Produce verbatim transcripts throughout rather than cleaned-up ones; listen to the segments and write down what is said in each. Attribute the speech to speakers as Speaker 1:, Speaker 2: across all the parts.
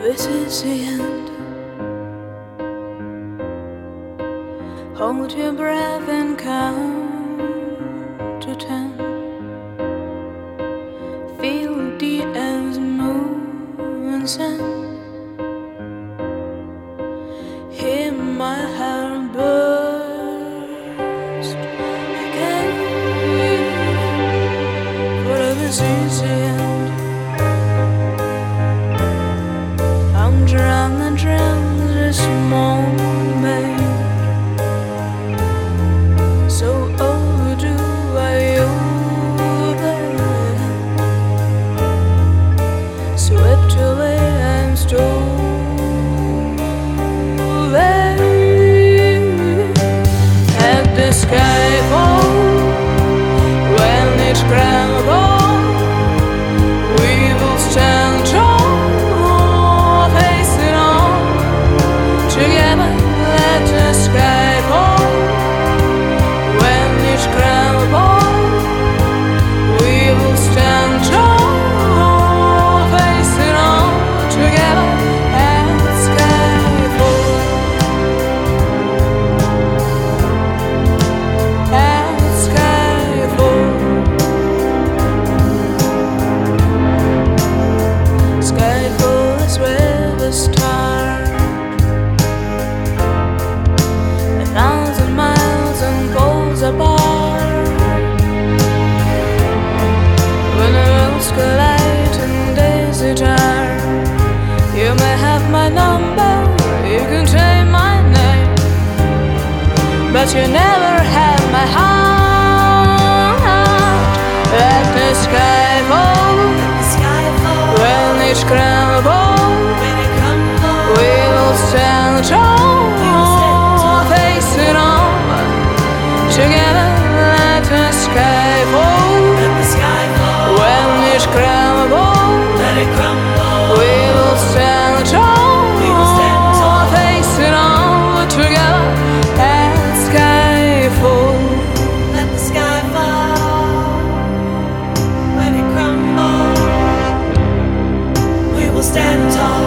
Speaker 1: This is the end. Hold your breath and count to ten. Feel the ends move and send. Hear my heart burst again. Forever is the end. I'm drowned and drowned this moment. So overdue, I over swept away and stolen. At the sky fall, when it crumbles, we will stand tall, face it on together. Let the sky fall. When it crumbles, we will stand tall, face it on together. At the sky fall. At the sky fall. Skyfall is where the stars, a thousand miles and poles apart. When the worlds collide and days return, you may have my number, you can take my name, but you never had my heart. Let the sky fall. When it crumbles, we will stand tall, face it on together. Let the sky fall. When it crumbles, we will stand tall, face it on together. Let the sky fall.
Speaker 2: Let the sky fall. When it crumbles, we will stand tall.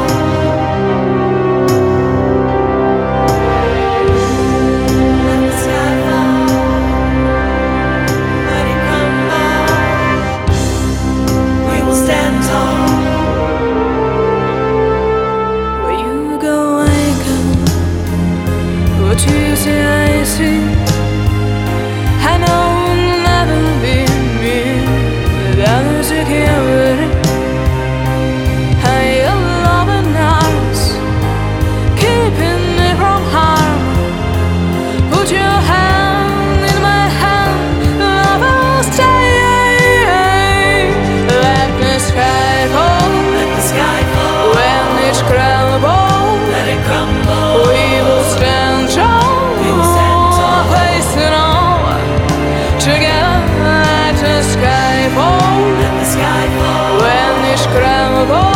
Speaker 2: Let the sky fall. When it crumbles, we will stand tall.
Speaker 1: Where you go, I go. What you say, I see. I know it'll never be me without the security. I am loving arms, keeping me from harm. Put your hand in my hand, love will stay. Let the sky fall.
Speaker 2: Let the sky fall.
Speaker 1: When it crumbles,
Speaker 2: Let it crumble.
Speaker 1: we will stand tall,
Speaker 2: We will stand tall.
Speaker 1: face it on together. Let the sky fall.
Speaker 2: Let the sky fall.
Speaker 1: When it crumbles,